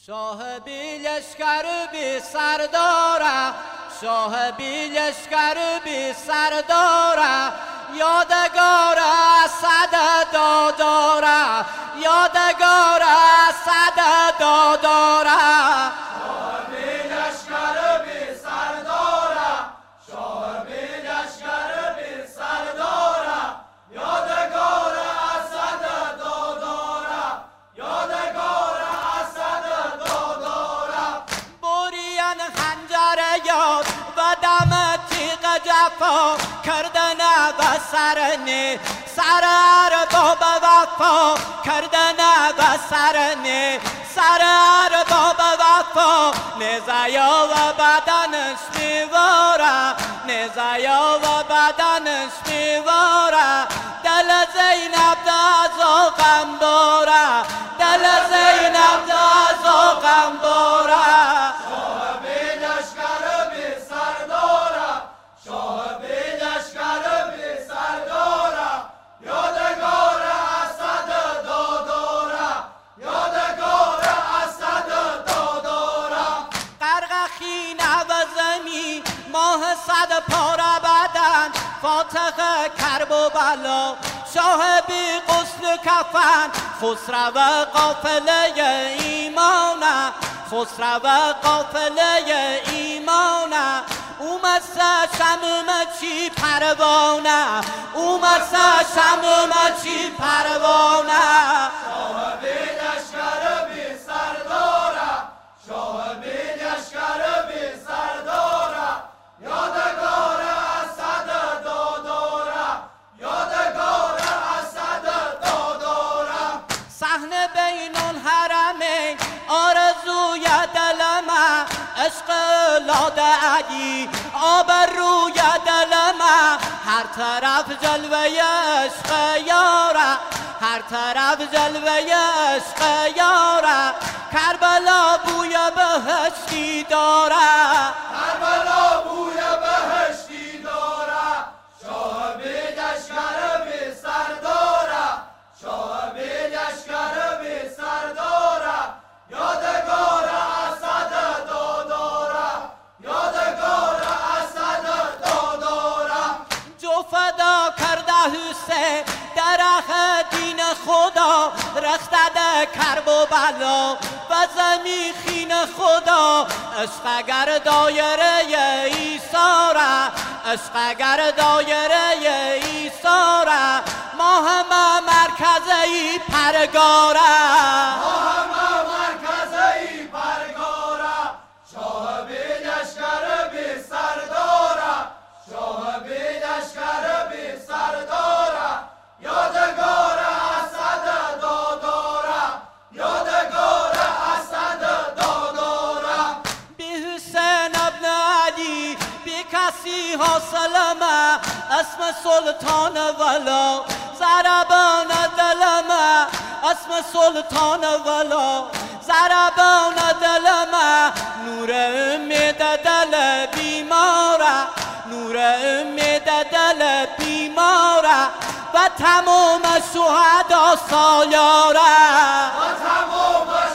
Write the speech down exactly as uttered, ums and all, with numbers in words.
شاه بی لشکر بی سرداره، شاه بی لشکر بی سرداره، یادگار اسد داداره، یادگار اسد داداره. شاه بی لشکر بی سرداره، شاه بی لشکر بی سرداره، یادگار اسد داداره، یادگار اسد داداره. برین خنجر یاد و دم تیغ جفا کردن و سرنه، سر ارباب وفا کردن و سرنه، سر ارباب وفا. نزایا و بدنش میواره، نزایا و بدنش میواره. دل زینب دازو غم باره، دل زینب دازو غم باره. شاه بی لشکر بی سرداره، شاه بی لشکر بی سرداره، یادگار اسد داداره، یادگار اسد داداره. غرق خینه و زمین ماه صد پاره بدن، فاتح کرب و بلا شاه بی غسل کفن. خسرو قافله ایمانه، خسرو قافله ایمانه. اومد شمم چی پروانه، اومد شمم چی پروانه. شاه بی لشکر بی سرداره، شاه بی لشکر بی سرداره، یادگار اسد داداره، یادگار اسد داداره. صحنه بین الحرمین آرزوی دلمه، عشق لاد علی آب روی دلمه. هر طرف جلوه عشق یاره، هر طرف جلوه عشق یاره. کربلا بوی بهشتی داره، کربلا بوی بهشتی داره. شاه بی لشکر بی سرداره، شاه بی لشکر بی سرداره، یادگار اسد داداره، یادگار اسد داداره. جو فدا کرده حسین درخت دین خدا، رخت کرب و بلا و زمین خین خدا. عشق اگر دایره ایساره، عشق اگر دایره ایساره. ما همه مرکزی پرگاره، ما همه مرکزی پرگاره. شاه بی لشکر بی سرداره، شاه بی لشکر بی سرداره، یادگار اسد داداره، یادگار اسد داداره. بی حسین ابن علی بی کسی حاصلمه، اسم سلطان ولا زربان دلمه، اسم سلطان ولا زربان دلمه. نور امید دل بیماره، نور امید دل بیماره و تمام شهدا سالاره، و تمام